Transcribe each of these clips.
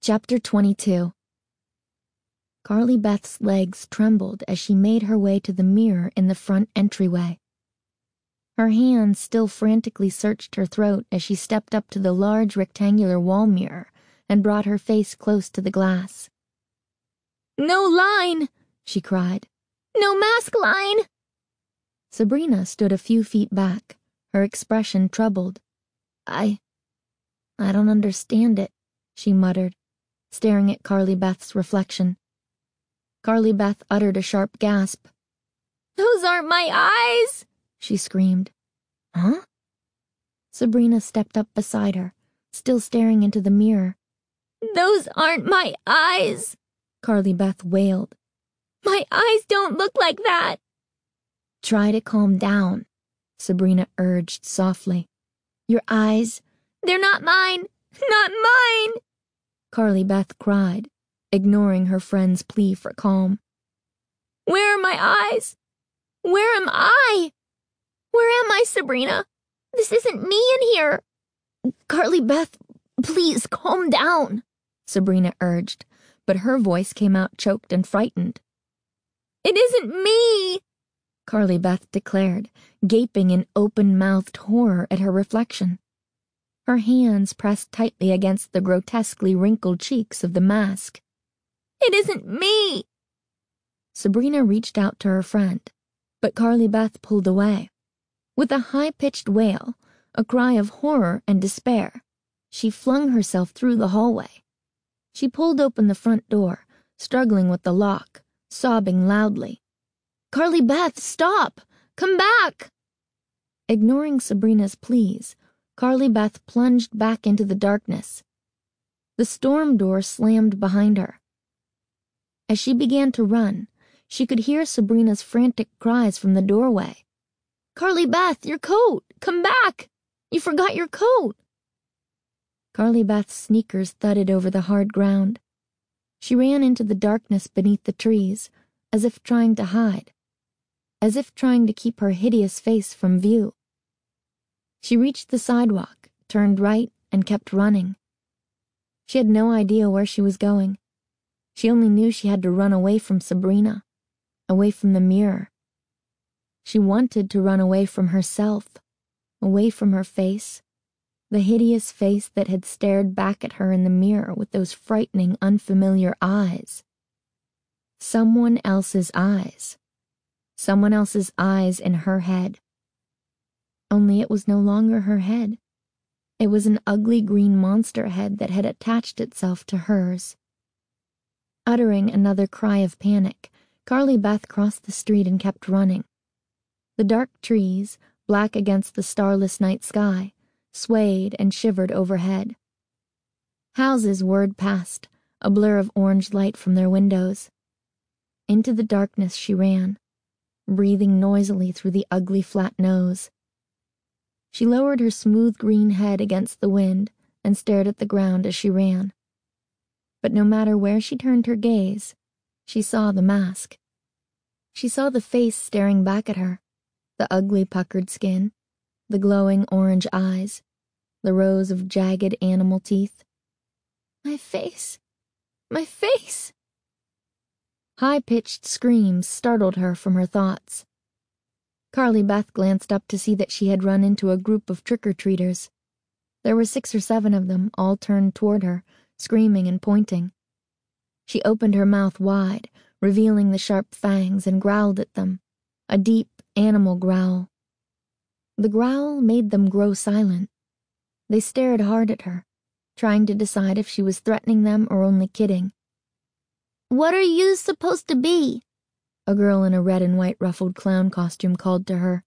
Chapter 22. Carly Beth's legs trembled as she made her way to the mirror in the front entryway. Her hands still frantically searched her throat as she stepped up to the large rectangular wall mirror and brought her face close to the glass. "No line!" she cried. "No mask line!" Sabrina stood a few feet back, her expression troubled. I don't understand it," she muttered, staring at Carly Beth's reflection. Carly Beth uttered a sharp gasp. "Those aren't my eyes!" she screamed. "Huh?" Sabrina stepped up beside her, still staring into the mirror. "Those aren't my eyes!" Carly Beth wailed. "My eyes don't look like that!" "Try to calm down," Sabrina urged softly. "Your eyes—" "They're not mine! Not mine!" Carly Beth cried, ignoring her friend's plea for calm. "Where are my eyes? Where am I? Where am I, Sabrina? This isn't me in here." "Carly Beth, please calm down," Sabrina urged, but her voice came out choked and frightened. "It isn't me," Carly Beth declared, gaping in open-mouthed horror at her reflection. Her hands pressed tightly against the grotesquely wrinkled cheeks of the mask. "It isn't me!" Sabrina reached out to her friend, but Carly Beth pulled away. With a high-pitched wail, a cry of horror and despair, she flung herself through the hallway. She pulled open the front door, struggling with the lock, sobbing loudly. "Carly Beth, stop! Come back!" Ignoring Sabrina's pleas, Carly Beth plunged back into the darkness. The storm door slammed behind her. As she began to run, she could hear Sabrina's frantic cries from the doorway. "Carly Beth, your coat! Come back! You forgot your coat!" Carly Beth's sneakers thudded over the hard ground. She ran into the darkness beneath the trees, as if trying to hide, as if trying to keep her hideous face from view. She reached the sidewalk, turned right, and kept running. She had no idea where she was going. She only knew she had to run away from Sabrina, away from the mirror. She wanted to run away from herself, away from her face, the hideous face that had stared back at her in the mirror with those frightening, unfamiliar eyes. Someone else's eyes. Someone else's eyes in her head. Only it was no longer her head. It was an ugly green monster head that had attached itself to hers. Uttering another cry of panic, Carly Beth crossed the street and kept running. The dark trees, black against the starless night sky, swayed and shivered overhead. Houses whirred past, a blur of orange light from their windows. Into the darkness she ran, breathing noisily through the ugly flat nose. She lowered her smooth green head against the wind and stared at the ground as she ran. But no matter where she turned her gaze, she saw the mask. She saw the face staring back at her, the ugly puckered skin, the glowing orange eyes, the rows of jagged animal teeth. My face! My face! High-pitched screams startled her from her thoughts. Carly Beth glanced up to see that she had run into a group of trick-or-treaters. There were 6 or 7 of them, all turned toward her, screaming and pointing. She opened her mouth wide, revealing the sharp fangs, and growled at them, a deep animal growl. The growl made them grow silent. They stared hard at her, trying to decide if she was threatening them or only kidding. "What are you supposed to be?" a girl in a red and white ruffled clown costume called to her.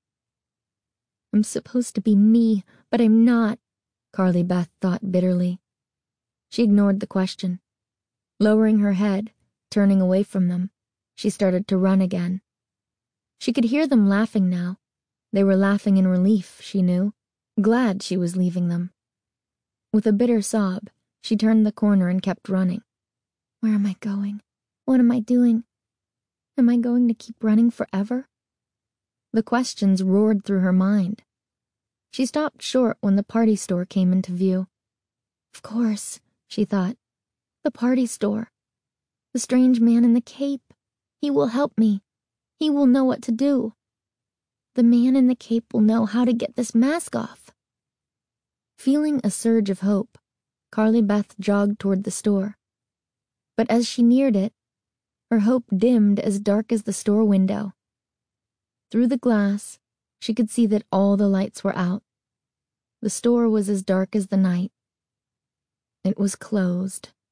"I'm supposed to be me, but I'm not," Carly Beth thought bitterly. She ignored the question. Lowering her head, turning away from them, she started to run again. She could hear them laughing now. They were laughing in relief, she knew, glad she was leaving them. With a bitter sob, she turned the corner and kept running. Where am I going? What am I doing? Am I going to keep running forever? The questions roared through her mind. She stopped short when the party store came into view. Of course, she thought. The party store. The strange man in the cape. He will help me. He will know what to do. The man in the cape will know how to get this mask off. Feeling a surge of hope, Carly Beth jogged toward the store. But as she neared it, her hope dimmed as dark as the store window. Through the glass, she could see that all the lights were out. The store was as dark as the night. It was closed.